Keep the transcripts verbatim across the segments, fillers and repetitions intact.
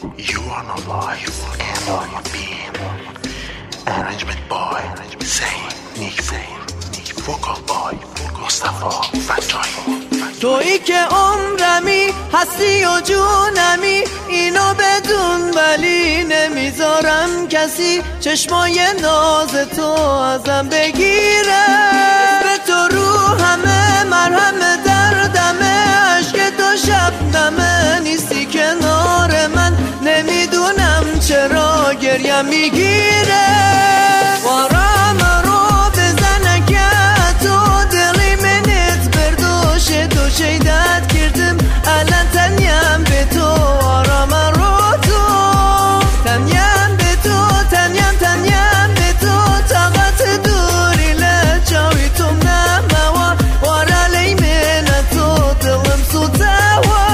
You are not life and all your being. Arrangement by Zain نیکپور، وکال بای مصطفی فتاحی. تویی که عمرمی هستی و جونمی، اینو بدون ولی نمیذارم کسی چشمای ناز تو ازم بگیره. به تو رو همه مرهم دردمه، عشق تو شبنمه، نیستی کنار من، نمیدونم چرا گریم میگیره. وارم رو بزنه که تو دلی منت بردوشه، تو شیدت کردم الان تنیم به تو. آرام رو تو تنیم به تو، تنیم تنیم به تو، طاقت دوری لجاوی تو نموا، وارا لی من تو دلم سوتوا.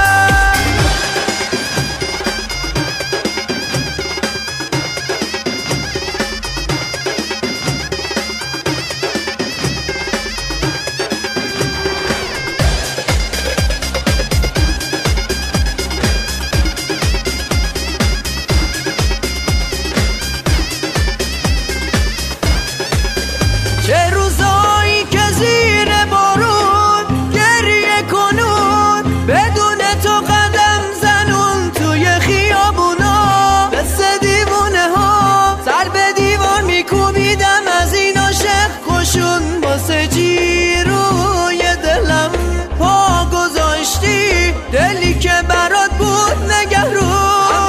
چه روزایی که زیر بارون گریه کنون، بدون تو قدم زنون توی خیابونا، مثل دیوونه ها سر به دیوار میکوبیدم از این عاشق کشون. واسه جیروی دلم پا گذاشتی، دلی که برات بود نگرون.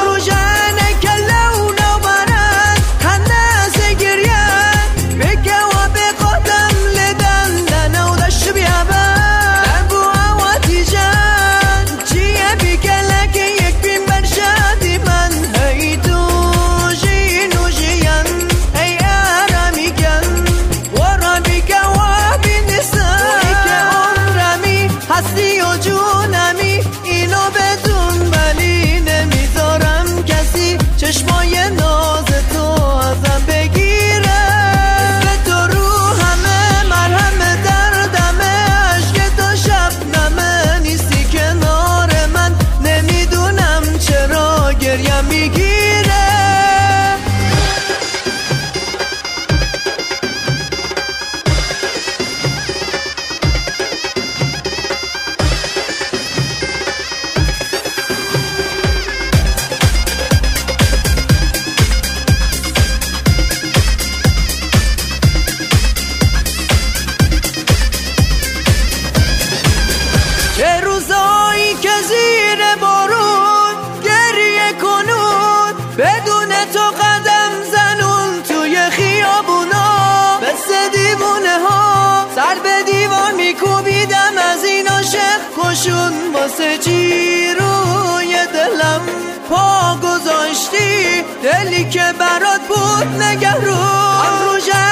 چشمای ناز تو ازم بگیره. به تو رو همه مرهم دردمه، عشق تو شبنمه، نیستی کنار من، نمیدونم چرا گریم میگیره. چه روزایی که زیر بارون گریه کنون، بدون تو قدم زنون توی خیابونا، مثل دیوونه ها سر به دیوار میکوبیدم از این عاشق کشون. واسه جیروی دلم پا گذاشتی، دلی که برات بود نگرون.